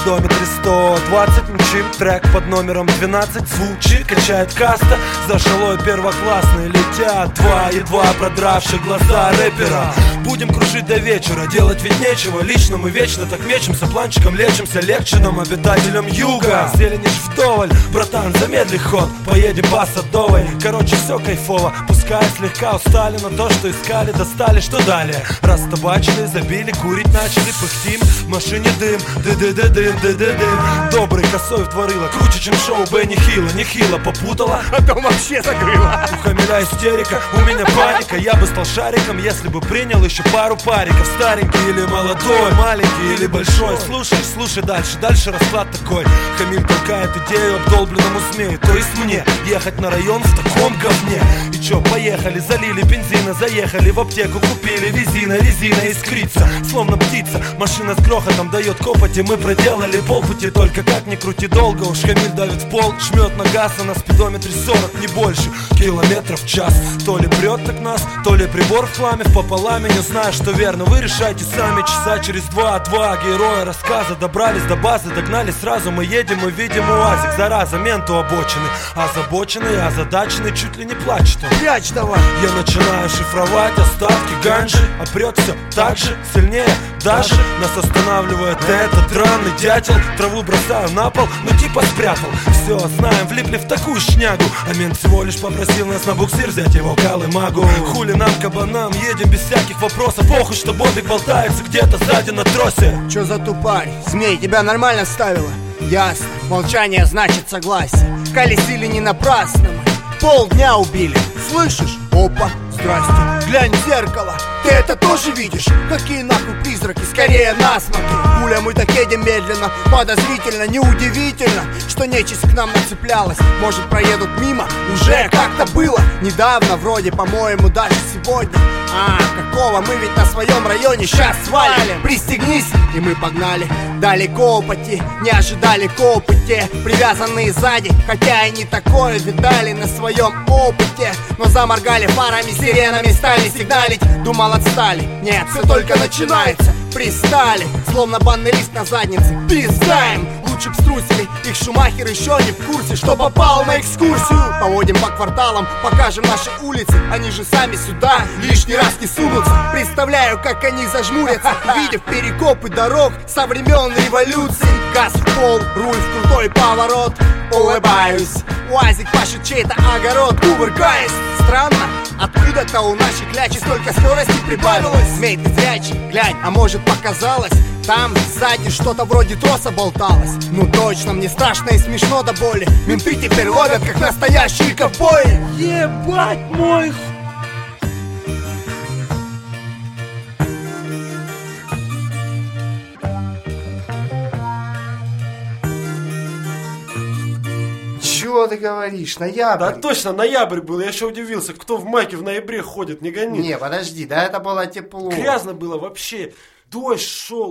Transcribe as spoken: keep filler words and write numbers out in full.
спидометре сто двадцать мчим, трек под номером двенадцать звучит, качает каста, за шалой первоклассные летят два едва продравших глаза рэпера. Будем кружить до вечера, делать ведь нечего. Лично мы вечно так мечемся, планчиком лечимся, легче нам, обитателям юга. Зелени ж вдоволь, братан, замедли ход, поедем по Садовой. Короче, все кайфово, пускай слегка устали, но то, что искали, достали. Что далее? Растабачили, забили, курить начали, пыхтим, в машине дым, ды-ды-ды-дым, ды-ды-дым. Добрый косой вдворила, круче, чем шоу Бенни Хилла. Нехило попутала, а то вообще закрыла. У Хамиля истерика, у меня паника. Я бы стал шариком, если бы принял еще пару париков. Старенький или молодой, маленький или большой. Слушай, слушай дальше, дальше расклад такой. Хамим толкает идею обдолбленному змею, то есть мне ехать на район в таком говне. И чё, поехали, залили бензина, заехали в аптеку, купили визина, резина искрится, словно птица. Машина с грохотом дает копоти, мы проделали полпути. Только как ни крути долго, уж Хамиль давит в пол, жмет на газ, а на спидометре сорок, не больше километров в час. То ли прет так нас, то ли прибор в хламе впополам. Не знаю, что верно, вы решайте сами. Часа через два, два героя рассказа добрались до базы, догнали сразу. Мы едем, мы видим УАЗик, зараза, менту обочины. Озабоченный, озадаченный, чуть ли не плачет он. Прячь давай. Я начинаю шифровать остатки ганжи, а прет все так же, сильнее даже. Нас останавливает этот драный дятел. Траву бросаю на пол, ну типа спрятал. Все, знаем, влипли в такую шнягу. А мент всего лишь попросил нас на буксир взять его колымагу. Хули нам, кабанам, едем без всяких вопросов. Похуй, что Бобик болтается где-то сзади на тросе. Чё за тупарь? Змей тебя нормально ставила? Ясно, молчание значит согласие. Колесили не напрасно мы, полдня убили. Слышишь? Опа, здрасте, глянь в зеркало. Ты это тоже видишь? Какие нахуй призраки, скорее насморки. Пуля, мы так едем медленно, подозрительно. Неудивительно, что нечисть к нам нацеплялась. Может, проедут мимо? Уже как-то было недавно, вроде, по-моему, даже сегодня. А, какого, мы ведь на своем районе сейчас свалим. Пристегнись, и мы погнали. Далеко пути, не ожидали копыти, привязанные сзади, хотя и не такое видали на своем опыте. Но заморгали фарами, сиренами стали сигналить. Думал, отстали, нет, все только начинается. Пристали, словно банный лист на заднице. Пиздаем, лучше б струсили. Их Шумахер еще не в курсе, что попал на экскурсию. Поводим по кварталам, покажем наши улицы. Они же сами сюда лишний раз не сунутся. Представляю, как они зажмурятся, видев перекопы дорог со времен революции. Газ в пол, руль в крутой поворот. Улыбаюсь, УАЗик пашет чей-то огород. Кувыркаясь, странно, откуда-то у нашей клячи столько скорости прибавилось. Змей, ты зрячий, глянь, а может показалось, там сзади что-то вроде троса болталось. Ну точно, мне страшно и смешно до боли. Менты теперь ловят, как настоящие ковбои. Ебать мой хуй. Чего ты говоришь? Ноябрь? Да точно, ноябрь был, я еще удивился, кто в майке в ноябре ходит, не гони. Не, подожди, да это было тепло. Грязно было вообще, дождь шел.